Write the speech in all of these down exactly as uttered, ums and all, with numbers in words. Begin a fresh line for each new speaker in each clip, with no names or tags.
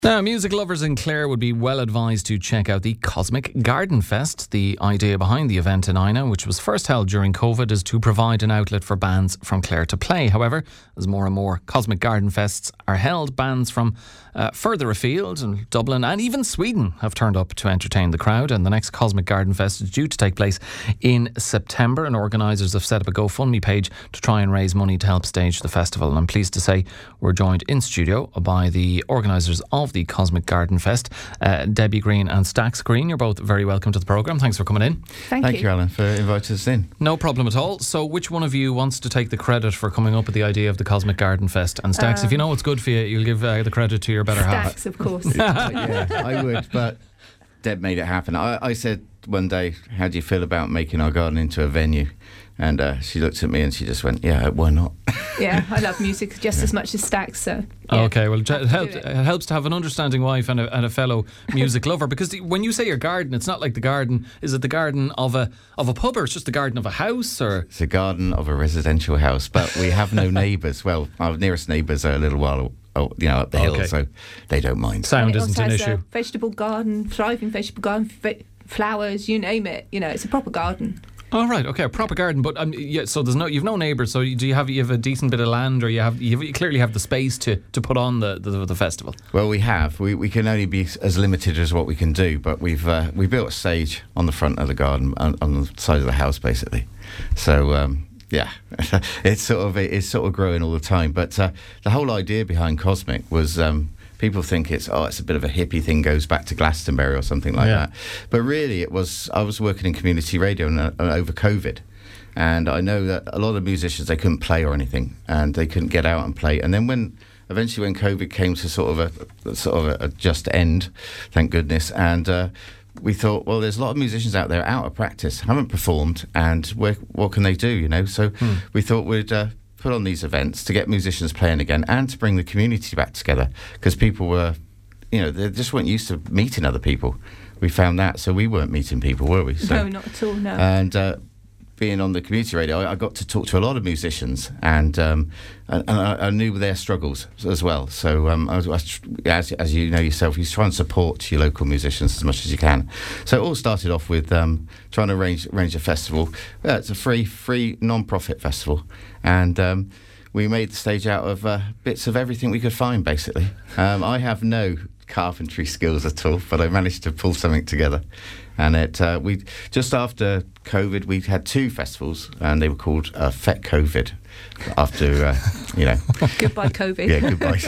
Now, music lovers in Clare would be well advised to check out the Cosmic Garden Fest. The idea behind the event in Ina, which was first held during COVID, is to provide an outlet for bands from Clare to play. However, as more and more Cosmic Garden Fests are held, bands from uh, further afield, and Dublin and even Sweden have turned up to entertain the crowd. And the next Cosmic Garden Fest is due to take place in September, and organisers have set up a GoFundMe page to try and raise money to help stage the festival. And I'm pleased to say we're joined in studio by the organisers of the Cosmic Garden Fest, uh, Debbie Green and Stax Green. You're both very welcome to the programme. Thanks for coming in.
Thank,
Thank
you.
you, Alan, for inviting us in.
No problem at all. So which one of you wants to take the credit for coming up with the idea of the Cosmic Garden Fest? And Stax, um, if you know what's good for you, you'll give uh, the credit to your better
Stax,
half.
Stax, of course.
Yeah, I would, but Deb made it happen. I, I said one day, how do you feel about making our garden into a venue? And uh, she looked at me and she just went, yeah, why not?
Yeah, I love music just yeah. as much as Stax, so... Yeah,
okay, well, it, helped, it. it helps to have an understanding wife and a, and a fellow music lover, because the, when you say your garden, it's not like the garden, is it the garden of a of a pub, or it's just the garden of a house? Or
It's a garden of a residential house, but we have no neighbours. Well, our nearest neighbours are a little while Oh, you know, up the hill, okay. so they don't mind.
Sound isn't an issue.
A vegetable garden, thriving vegetable garden, ve- flowers, you name it. You know, it's a proper garden.
Oh right, okay, a proper garden. But um, yeah, so there's no, you've no neighbours. So do you have you have a decent bit of land, or you have you, have, you clearly have the space to, to put on the, the the festival?
Well, we have. We we can only be as limited as what we can do, but we've uh, we built a stage on the front of the garden, on, on the side of the house, basically. So. Um, Yeah, it's sort of it's sort of growing all the time. But uh, the whole idea behind Cosmic was um, people think it's oh it's a bit of a hippie thing, goes back to Glastonbury or something like
yeah.
that. But really, it was I was working in community radio and, uh, over COVID, and I know that a lot of musicians, they couldn't play or anything, and they couldn't get out and play. And then when eventually when COVID came to sort of a, a sort of a, a just end, thank goodness, and. Uh, We thought, well, there's a lot of musicians out there out of practice, haven't performed, and where, what can they do, you know? So hmm. we thought we'd uh, put on these events to get musicians playing again and to bring the community back together, because people were, you know, they just weren't used to meeting other people. We found that, so we weren't meeting people, were we? So,
no, not at all, no.
And uh, being on the community radio, I, I got to talk to a lot of musicians, and um, and, and I, I knew their struggles as well. So um, I was, I was, as, as you know yourself, you try and support your local musicians as much as you can. So it all started off with um, trying to arrange, arrange a festival. Yeah, it's a free, free non-profit festival, and um, we made the stage out of uh, bits of everything we could find, basically. Um, I have no carpentry skills at all, but I managed to pull something together. And it uh, we just after COVID, we had two festivals, and they were called uh, Fet COVID. After uh, you know,
goodbye COVID.
Yeah, goodbye.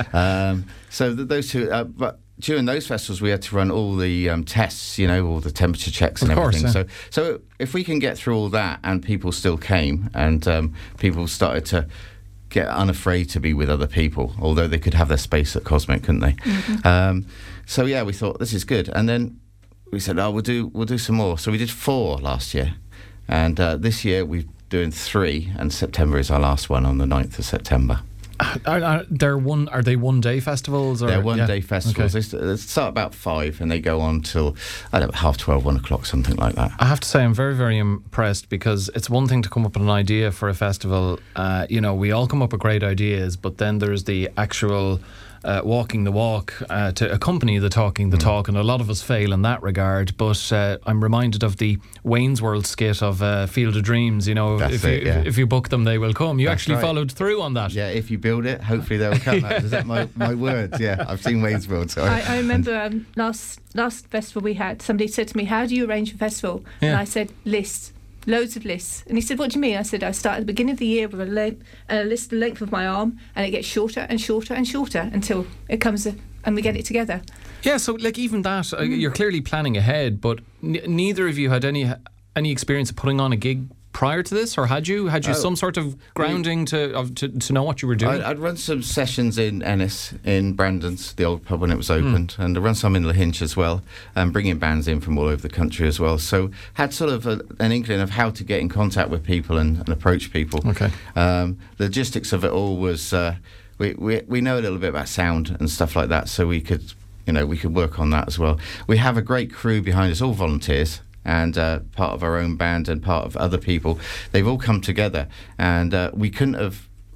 um, so th- those two, uh, but during those festivals, we had to run all the um, tests, you know, all the temperature checks and
of
everything.
Course, yeah.
So, so if we can get through all that, and people still came, and um, people started to get unafraid to be with other people, although they could have their space at Cosmic, couldn't they? Mm-hmm. Um, so yeah, we thought this is good, and then we said, oh, we'll do we'll do some more. So we did four last year, and uh, this year we're doing three, and September is our last one on the ninth of September.
Are, are, they're one, are they one-day festivals? Or?
They're one-day
yeah.
festivals.
Okay.
They, st- they start about five, and they go on till, I don't know, half twelve, one o'clock, something like that.
I have to say I'm very, very impressed, because it's one thing to come up with an idea for a festival. Uh, you know, we all come up with great ideas, but then there's the actual... Uh, walking the walk uh, to accompany the talking the mm. talk, and a lot of us fail in that regard. But uh, I'm reminded of the Wayne's World skit of uh, Field of Dreams. You know,
That's
if
it,
you
yeah.
if, if you book them, they will come. You
That's
actually
right.
followed through on that.
Yeah, if you build it, hopefully they will come. Is that my, my words? Yeah, I've seen Wayne's World. So
I, I remember um, last last festival we had, somebody said to me, "How do you arrange a festival?"
Yeah.
And I said, "Lists." Loads of lists. And he said, what do you mean? I said, I start at the beginning of the year with a, le- a list the length of my arm, and it gets shorter and shorter and shorter until it comes a, and we get it together.
Yeah, so like even that, uh, you're clearly planning ahead, but n- neither of you had any any experience of putting on a gig prior to this, or had you? Had you oh, some sort of grounding to, of, to to know what you were doing?
I'd, I'd run some sessions in Ennis, in Brandon's, the old pub when it was opened, mm. and I'd run some in Lahinch as well, and bringing bands in from all over the country as well. So had sort of a, an inkling of how to get in contact with people and, and approach people.
Okay.
Um, the logistics of it all was, uh, we, we we know a little bit about sound and stuff like that, so we could, you know, we could work on that as well. We have a great crew behind us, all volunteers. And uh, part of our own band and part of other people, they've all come together, and uh, we couldn't have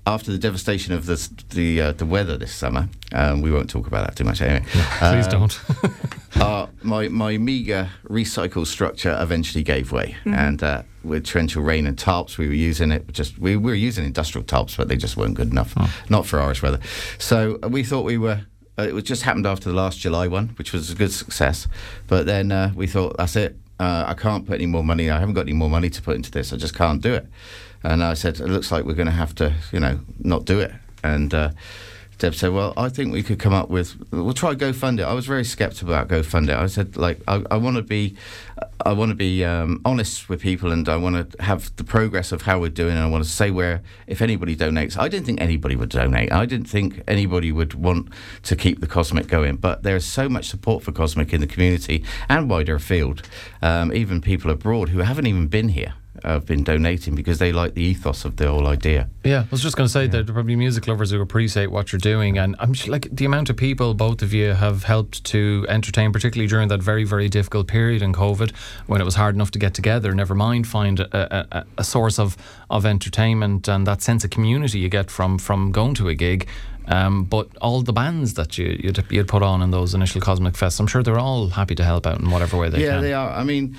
after the devastation of the the, uh, the weather this summer, um, we won't talk about that too much anyway.
No, please
um,
don't.
uh, my my meagre recycle structure eventually gave way, mm-hmm. and uh, with torrential rain and tarps, we were using it. Just we, we were using industrial tarps, but they just weren't good enough, oh. not for Irish weather. So we thought we were. Uh, it just happened after the last July one, which was a good success. But then uh, we thought, that's it. Uh, I can't put any more money. I haven't got any more money to put into this. I just can't do it. And I said, it looks like we're going to have to, you know, not do it. And uh, Deb said, well, I think we could come up with, we'll try GoFund it. I was very sceptical about GoFund it. I said, like, I, I want to be, I want to be um, honest with people, and I want to have the progress of how we're doing, and I want to say where, if anybody donates. I didn't think anybody would donate. I didn't think anybody would want to keep the Cosmic going. But there's so much support for Cosmic in the community and wider afield. Um, even people abroad who haven't even been here have been donating because they like the ethos of the whole idea.
Yeah, I was just going to say yeah. that there are probably music lovers who appreciate what you're doing, and I'm sure, like, the amount of people both of you have helped to entertain, particularly during that very, very difficult period in COVID when it was hard enough to get together, never mind find a, a, a source of, of entertainment and that sense of community you get from, from going to a gig. Um, but all the bands that you, you'd, you'd put on in those initial Cosmic Fests, I'm sure they're all happy to help out in whatever way they
yeah,
can.
Yeah, they are. I mean...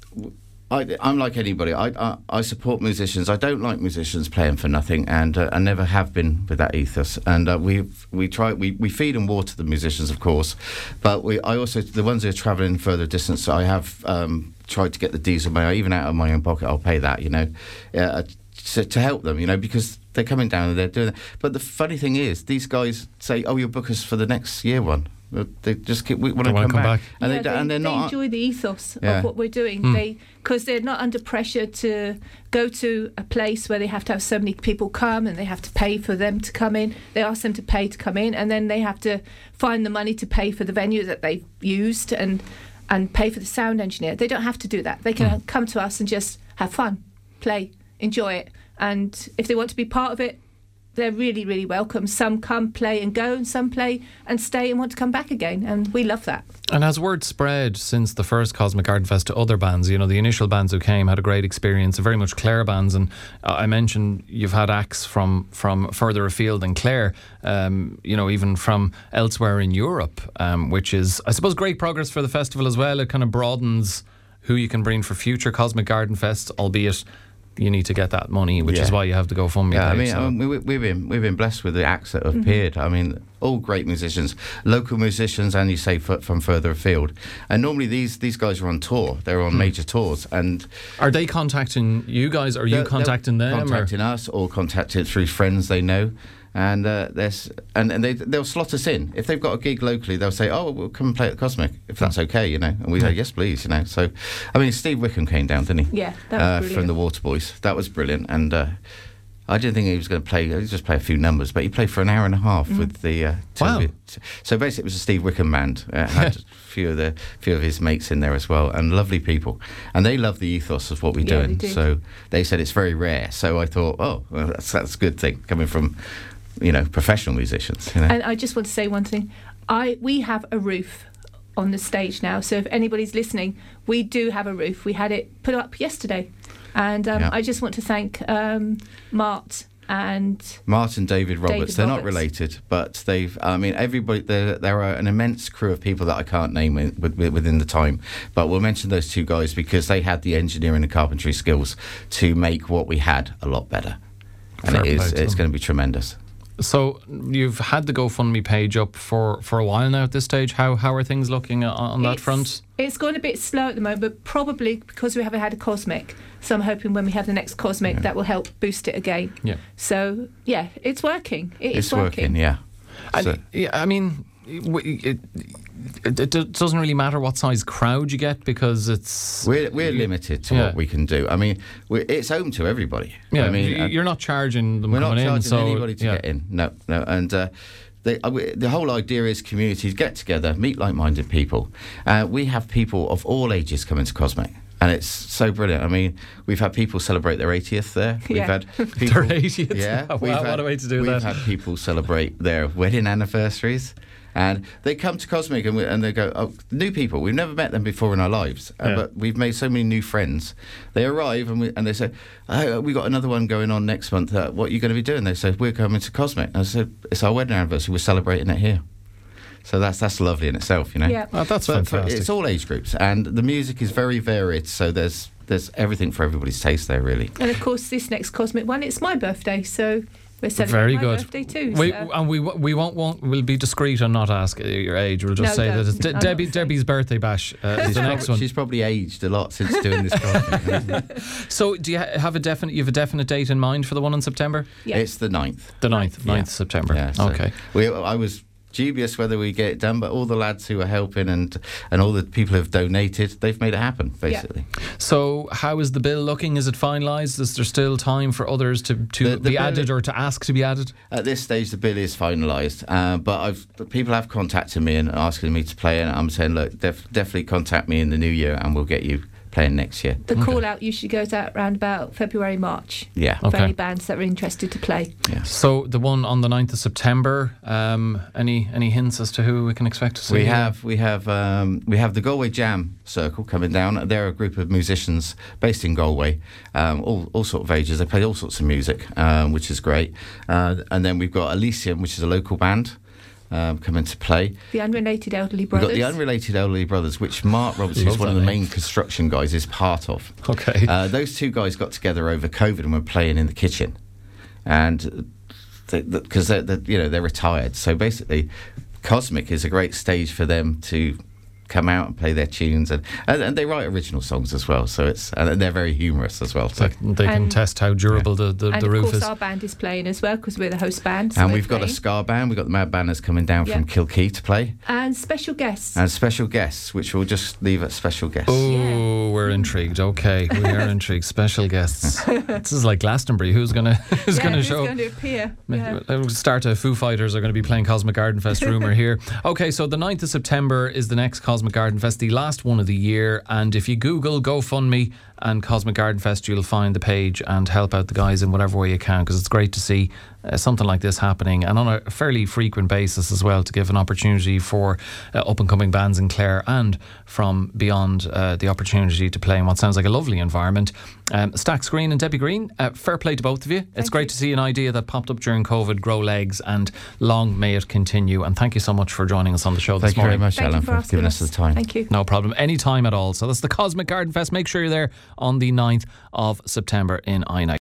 I, I'm like anybody. I, I I support musicians. I don't like musicians playing for nothing, and uh, I never have been with that ethos. And uh, we we try we, we feed and water the musicians, of course, but we I also the ones who are travelling further distance. I have um, tried to get the diesel money, even out of my own pocket. I'll pay that, you know, uh, to, to help them, you know, because they're coming down and they're doing that. But the funny thing is, these guys say, "Oh, you'll book us for the next year one." They just keep want to come,
come back,
back. and
yeah,
they,
they
and they're
they
not
enjoy the ethos
yeah.
of what we're doing.
Mm.
They because they're not under pressure to go to a place where they have to have so many people come and they have to pay for them to come in. They ask them to pay to come in, and then they have to find the money to pay for the venue that they've used and and pay for the sound engineer. They don't have to do that. They can mm. come to us and just have fun, play, enjoy it, and if they want to be part of it, they're really, really welcome. Some come, play and go, and some play and stay and want to come back again, and we love that.
And has word spread since the first Cosmic Garden Fest to other bands? You know, the initial bands who came had a great experience, very much Clare bands, and uh, I mentioned you've had acts from, from further afield than Clare, um, you know, even from elsewhere in Europe, um, which is, I suppose, great progress for the festival as well. It kind of broadens who you can bring for future Cosmic Garden Fest, albeit you need to get that money, which yeah. is why you have to go GoFundMe.
Yeah,
page,
I mean,
so.
I mean we, we've been we've been blessed with the acts that have mm-hmm. appeared. I mean, all great musicians, local musicians, and you say f- from further afield. And normally these these guys are on tour; they're on mm. major tours. And
are they contacting you guys? Or are you contacting them?
Contacting
or?
us, or contacted through friends they know. And uh, there's and, and they they'll slot us in if they've got a gig locally. They'll say, "Oh, we'll come and play at the Cosmic if that's okay," you know. And we say, "Yes, please," you know. So, I mean, Steve Wickham came down, didn't he?
Yeah, that was
uh,
brilliant.
From the Waterboys. That was brilliant. And uh, I didn't think he was going to play. He just play a few numbers, but he played for an hour and a half mm. with the. Uh,
wow.
T- so basically, it was a Steve Wickham band. Uh, had a few of the few of his mates in there as well, and lovely people. And they love the ethos of what we're
yeah,
doing.
They
so they said it's very rare. So I thought, oh, well, that's that's a good thing coming from, you know, professional musicians. You know?
And I just want to say one thing. I we have a roof on the stage now, so if anybody's listening, we do have a roof. We had it put up yesterday, and um, yeah. I just want to thank um, Mart and
Martin David Roberts.
David
They're
Roberts.
not related, but they've. I mean, everybody. There, there are an immense crew of people that I can't name in, within the time, but we'll mention those two guys because they had the engineering and carpentry skills to make what we had a lot better, and
Fair
it is.
play to
It's
them.
going to be tremendous.
So you've had the GoFundMe page up for, for a while now at this stage. How how are things looking on, on that
It's-
front?
It's gone a bit slow at the moment, but probably because we haven't had a Cosmic. So I'm hoping when we have the next Cosmic,
Yeah.
that will help boost it again.
Yeah.
So, yeah, it's working. It is
It's working, yeah.
And,
So-
yeah, I mean, it, it, it, it doesn't really matter what size crowd you get because it's...
We're we're limited to
Yeah.
what we can do. I mean, we're, it's open to everybody.
Yeah,
I mean,
y- you're not charging them
we're not
coming
charging
in, so
anybody to
yeah.
get in. No, no, and. Uh, They, uh, we, the whole idea is communities get together, meet like-minded people. Uh, we have people of all ages coming to Cosmic, and it's so brilliant. I mean, we've had people celebrate their eightieth there. We've
Yeah.
had people,
Their eightieth?
Yeah,
Wow,
we've
what
had,
a way to do
we've
that.
had people celebrate their wedding anniversaries. And they come to Cosmic and, we, and they go, oh, new people. We've never met them before in our lives, uh,
Yeah.
but we've made so many new friends. They arrive and, we, and they say, oh, we got another one going on next month. Uh, what are you going to be doing? They say, we're coming to Cosmic. And I said, it's our wedding anniversary. We're celebrating it here. So that's that's lovely in itself, you know.
Yeah.
Oh, that's
But for-
fantastic.
it's all age groups, and the music is very varied. So there's there's everything for everybody's taste there, really.
And of course, this next Cosmic one, it's my birthday, so we're celebrating
Very
my
good.
birthday too.
We,
so.
and we we won't, won't we'll be discreet and not ask your age. We'll just
No,
say
don't.
that it's De-
I'm not
Debbie
saying.
Debbie's birthday bash uh, is the next one.
She's probably aged a lot since doing this. Cosmic.
So, do you ha- have a definite? You have a definite date in mind for the one in September?
Yeah.
It's the ninth.
The ninth,
Yeah.
ninth September.
Yeah, so
Okay.
We, I was dubious whether we get it done, but all the lads who are helping and and all the people who have donated, they've made it happen, basically.
So, how is the bill looking? Is it finalised? Is there still time for others to, to
The- the
be
bill-
added or to ask to be added?
At this stage, the bill is finalised, uh, but I've people have contacted me and asking me to play, and I'm saying, look, def- definitely contact me in the new year, and we'll get you playing next year.
The call out usually goes out around about February, March
Yeah.
for
Okay.
any bands that are interested to play.
Yeah.
So, the one on the ninth of September, um, any any hints as to who we can expect to see?
We have we have um, we have the Galway Jam Circle coming down. They're a group of musicians based in Galway, um, all all sort of ages. They play all sorts of music, um, which is great. Uh, and then we've got Elysium, which is a local band. Um, coming to play.
The Unrelated Elderly
We've
Brothers.
got the Unrelated Elderly Brothers, which Mark Robertson, who's
Love
one of
that
the
name.
main construction guys, is part of.
Okay.
Uh, those two guys got together over COVID and were playing in the kitchen, and because they, they, they're, you know they're retired, so basically, Cosmic is a great stage for them to come out and play their tunes, and, and, and they write original songs as well. So it's and they're very humorous as well. So.
Like they can
And-
test how durable the, the,
and
the
of
roof
course,
is.
our band is playing as well because we're the host band. so
And
we're
we've got a
playing.
ska band. We've got the Mad Banners coming down from
Yeah.
Kilkee to play,
And special guests.
and special guests, which we'll just leave at special guests.
Oh, we're intrigued. Okay, we are intrigued. Special guests. This is like Glastonbury. Who's gonna who's
yeah,
gonna
who's
show?
going to appear? Yeah.
We'll start a Foo Fighters are going to be playing Cosmic Garden Fest rumour here. Okay, so the ninth of September is the next Cosmic Garden Fest, the last one of the year. And if you Google GoFundMe and Cosmic Garden Fest, you'll find the page and help out the guys in whatever way you can, because it's great to see uh, something like this happening, and on a fairly frequent basis as well, to give an opportunity for uh, up and coming bands in Clare and from beyond uh, the opportunity to play in what sounds like a lovely environment. Um, Stax Green and Debbie Green, uh, fair play to both of you. It's
Thank
great
you.
to see an idea that popped up during COVID grow legs, and long may it continue. And thank you so much for joining us on the show this
Thank you very
morning.
much,
Thank
Alan,
you for,
for
asking
giving us the time.
Thank you.
No problem, any time at all. So that's the Cosmic Garden Fest. Make sure you're there on the ninth of September in Inagh.